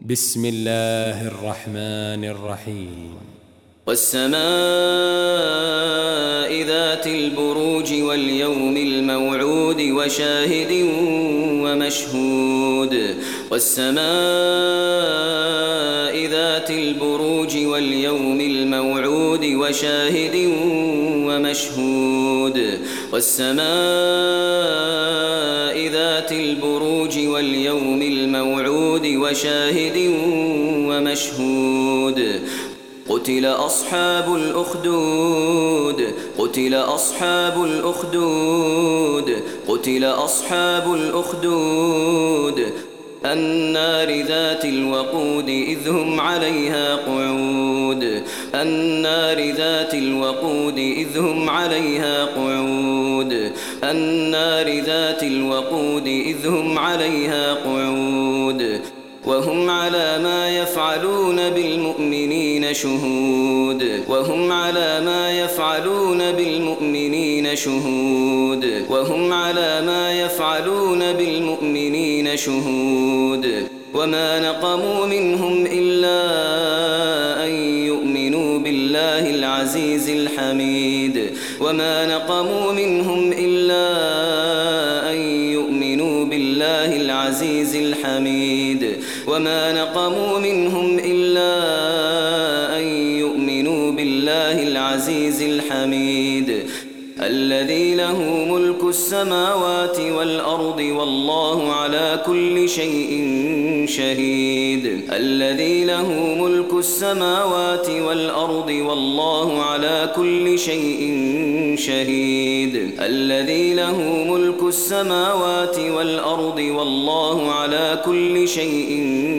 بسم الله الرحمن الرحيم. والسماء ذات البروج واليوم الموعود وشاهد ومشهود. والسماء ذات البروج واليوم الموعود وشاهد ومشهود. والسماء ذات البروج واليوم الموعود وشاهد ومشهود. قتل أصحاب الأخدود. قتل أصحاب الأخدود. قتل أصحاب الأخدود النار ذات الوقود إذ هم عليها قعود. النار ذات الوقود إذ هم عليها قعود. النار ذات الوقود إذ هم عليها قعود وهم على ما يفعلون بالمؤمنين شهود. وهم على ما يفعلون بالمؤمنين شهود. وهم على ما يفعلون بالمؤمنين شهود. وما نقموا منهم إلا أن يؤمنوا بالله العزيز الحميد. وما نقموا منهم إلا أن يؤمنوا بالله العزيز الحميد. وما نقموا منهم إلا أن يؤمنوا بالله العزيز الحميد الذي له ملك السماوات والأرض والله على كل شيء شهيد. الذي له ملك السماوات والأرض والله على كل شيء شهيد. الذي له ملك السماوات والأرض والله على كل شيء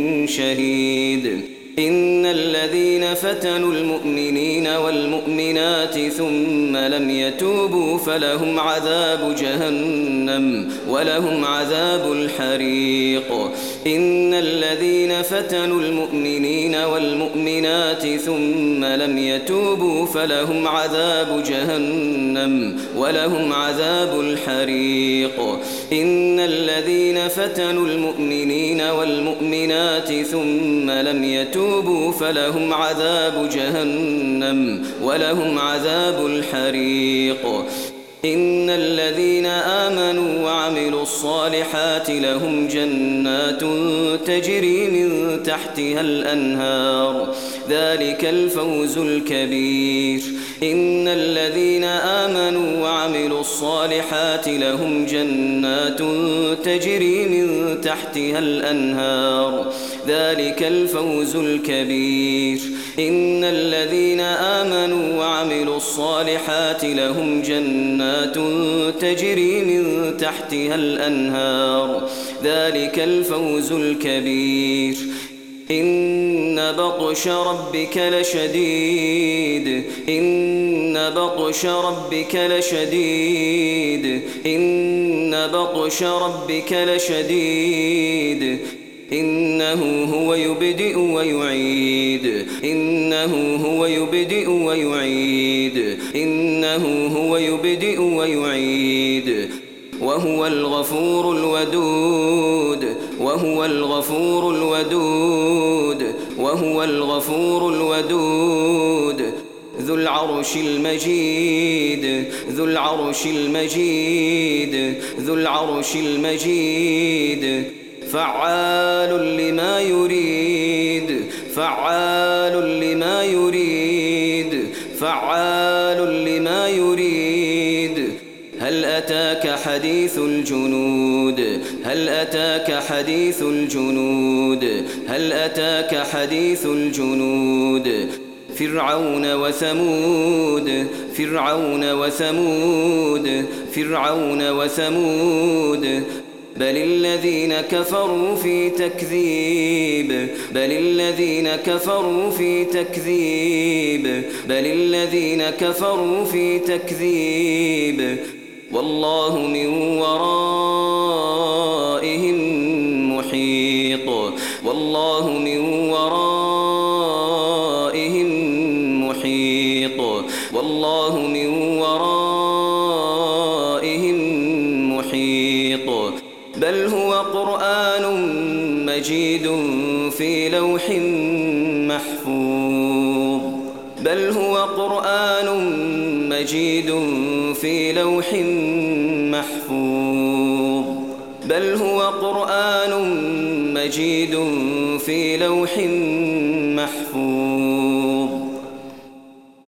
شهيد. إن الذين فتنوا المؤمنين والمؤمنات ثم لم يتوبوا فلهم عذاب جهنم ولهم عذاب الحريق. إن الذين فتنوا المؤمنين والمؤمنات ثم لم يتوبوا فلهم عذاب جهنم ولهم عذاب الحريق. إن الذين فتنوا المؤمنين والمؤمنات ثم لم يتوبوا فلهم عذاب جهنم ولهم عذاب الحريق. إن الذين آمنوا وعملوا الصالحات لهم جنات تجري من تحتها الأنهار ذلك الفوز الكبير. إن الذين آمنوا وعملوا الصالحات لهم جنات تجري من تحتها الأنهار ذلك الفوز الكبير. إن الذين آمنوا وعملوا الصالحات لهم جنات تجري من تحتها الأنهار ذلك الفوز الكبير. إن بطش ربك لشديد. إن بطش ربك لشديد. إن بطش ربك لشديد. إنه هو يبدئ ويعيد. إنه هو يبدئ ويعيد. إنه هو يبدئ ويعيد وهو الغفور الودود. وهو الغفور الودود. وهو الغفور الودود ذو العرش المجيد. ذو العرش المجيد. ذو العرش المجيد فعال لما يريد. فعال لما يريد. فعال لما يريد. هل أتاك حديث الجنود. هل أتاك حديث الجنود. هل أتاك حديث الجنود فرعون وثمود. فرعون وثمود. فرعون وثمود بل الذين كفروا في تكذيب. بل الذين كفروا في تكذيب. بل الذين كفروا في تكذيب والله من ورائهم محيط. والله من ورائهم محيط. والله من ورائهم محيط. بل هو قرآن مجيد في لوح محفوظ بل هو قرآن مجيد في لوح محفوظ بل هو قرآن مجيد في لوح محفوظ